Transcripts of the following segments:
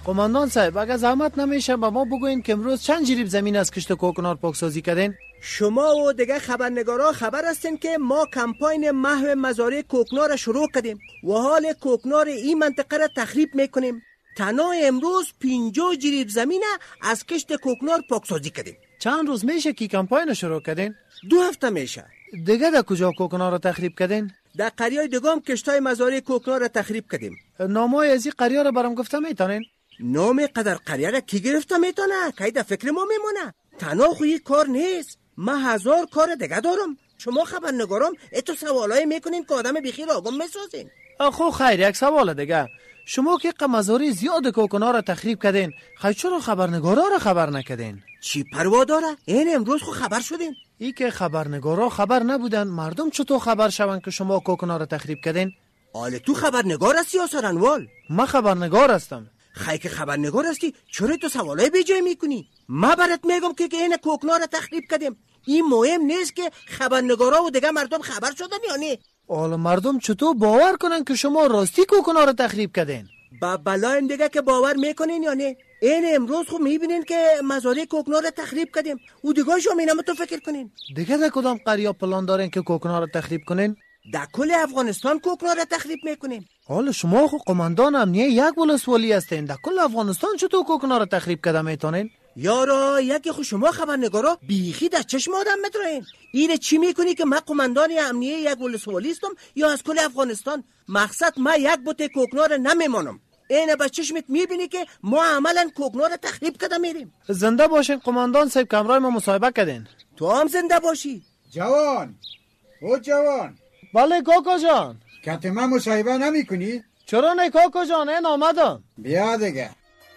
قماندان صاحب اگر زحمت نمیشه با ما بگوین که امروز چند جریب زمین از کشت کوکنار پاکسازی کردین؟ شما و دیگه خبرنگارا خبر هستین که ما کمپاین محو مزارع کوکنار را شروع کردیم و حال کوکنار این منطقه را تخریب میکنیم. تنها امروز 50 جریب زمین از کشت کوکنار پاکسازی کردیم. چند روز میشه که کمپاین شروع کردین؟ 2 هفته میشه. دیگه در کجا کوکنار را تخریب کردین؟ در قریای دگام کشتای مزارع کوکنار را تخریب کردیم. نامای از این قریه را برام گفته میتونین؟ نام قدر قریه را کی گرفته میتونه؟ که در فکر ما میمونه. تنها خوی کار نیست، من 1000 کار دیگه دارم. شما خبرنگارام اتو سوالای میکنین که آدم بیخیر آگم میسازین. خب خیر، یک سوال دیگه. شما که مزارع زیاد کوکنار را تخریب کردین، خیر چرا خبرنگارا را خبر نکردین؟ چی پروا داره؟ این امروز خو خبر شدین. ای که خبرنگارا خبر نبودن، مردم چطور خبر شون که شما کوکنار را تخریب کردین؟ آله تو خبرنگار هستی یا سرانوال؟ من خبرنگار هستم. خیلی که خبرنگار هستی چرا تو سوالای بیجای میکنی؟ ما برات میگم که این کوکنار را تخریب کردیم. این مهم نیست که خبرنگارا و دیگه مردم خبر شدن یا نه. حالا مردم چطور باور کنن که شما راستی کوکنار را تخریب کردین؟ با بلایم دیگه که باور میکنین یا نه. این امروز خب میبینین که مزارع کوکنار را تخریب کردیم و دیگه شما اینم تو فکر کنین. دیگه در کدام قریه پلان دارین که کوکنار را تخریب کنین؟ در کل افغانستان کوکنار را تخریب میکنین. حالا یک قماندان امنیه یک ولسوالی هستین، در کل افغانستان چطور کوکنار را تخریب کرده میتونین؟ یارا یکی خود شما خبرنگارا بیخی در چشم آدم میترین. اینه چی میکنی که من قماندان امنیه یک ولسوالی هستم یا از کل افغانستان؟ مقصد من یک بوته کوکنار نمیمانم. اینه به چشمت میبینی که ما عملا کوکنار را تخریب کرده میریم. زنده باشین قماندان صاحب، کمرای ما مصاحبه کردین. تو هم زنده باشی. جوان او جوان. بله کاکا جان. کت من مصاحبه نمی کنی؟ چرا نه کاکا جان، این آمدم. بیا دیگه.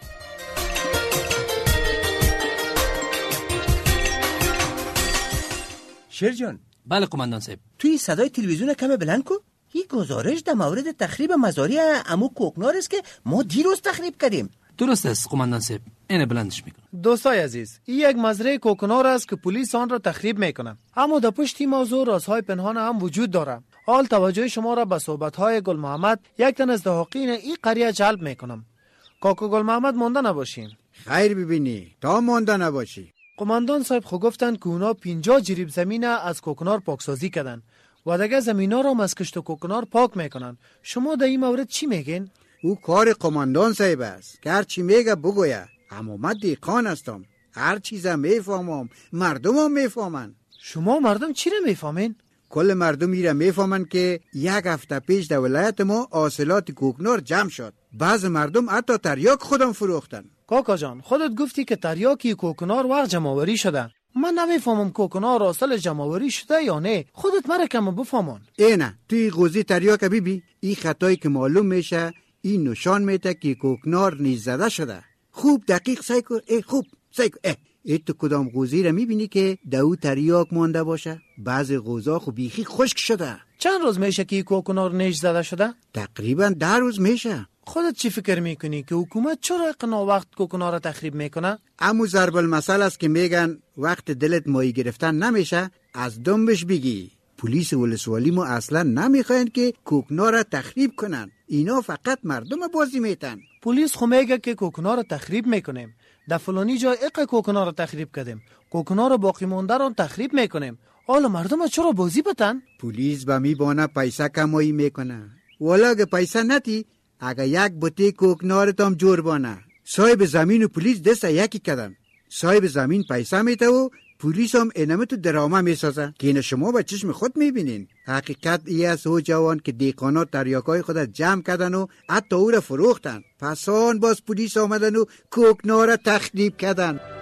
شیر جان. بله قماندان صاحب. توی صدای تلویزیون کم بلند کو. این گزارش در مورد تخریب مزارع عمو کوکنار است که ما دیروز تخریب کردیم. درست است قماندان صاحب، اینه بلندش میکنم. دوستای عزیز، این یک مزرعه کوکنار است که پلیس آن را تخریب میکنه. اما در پشت این موضوع رازهای پنهان هم وجود داره. حال توجه شما را به صحبت‌های گل محمد، یک تن از دهاقین این قریه جلب میکنم. کاکا گل محمد مانده نباشین. خیر ببینی تا مانده نباشی. قماندان صاحب خو گفتن که اونا 50 جریب زمین از کوکنار پاکسازی کردن و دیگه زمینا را از کشت کوکنار پاک میکنن. شما در این مورد چی میگین؟ او کار قماندان صاحب است که هر چی میگه بگویه. اما من دیقان هستم، هر چیزم میفهمم، مردم هم میفهمن. شما مردم چی را میفهمین؟ کل مردم ایره میفهمن که یک هفته پیش در ولایت ما حاصلات کوکنار جمع شد. بعض مردم حتی تریاک خودم فروختن. کاکا جان خودت گفتی که تریاکی کوکنار وقت جمع‌آوری شده. من نمیفهمم کوکنار حاصل جمع‌آوری شده یا نه. خودت مرا کم بفهمون. اینه توی قوزی تریاک بیبی این خطایی که معلوم میشه این نشان میده که کوکنار نیز زده شده. خوب دقیق سعی کن. خوب سعی کن. تو کدام قوزی را میبینی که دو تریاک مانده باشه؟ بعض قوزا خو بیخی خشک شده. چند روز میشه که کوکنار نیز زده شده؟ تقریبا 10 روز میشه. خودت چی فکر میکنی که حکومت چرا اقنا وقت کوکنار را تخریب میکنه؟ امو ضرب المثل است که میگن وقت دلت ماهی گرفتن نمیشه از دنبش بگی. پلیس ولسوالی ما اصلا نمیخواین که کوکنار را تخریب کنن. اینا فقط مردم بازی میتن. پلیس خو میگه که کوکنار را تخریب میکنیم. در فلانی جای کوکنار را تخریب کردیم. کوکنار باقی مونده را تخریب میکنیم. حالا مردم چرا بازی بتن؟ پلیس با میبانه پیسه کمایی میکنه. والا اگه پیسه نتی اگه یک بوته کوکنار تام جور بانه. صاحب زمین و پلیس دست یکی کردن. صاحب زمین پیسه میته و پلیس هم اینمه تو درامه میسازه که این شما به چشم خود میبینین. حقیقت ای است او جوان که دیقانات تریاکای خود جمع کردن و حتی او را فروختن. پس آن باز پلیس آمدن و کوکنار را تخریب کردن.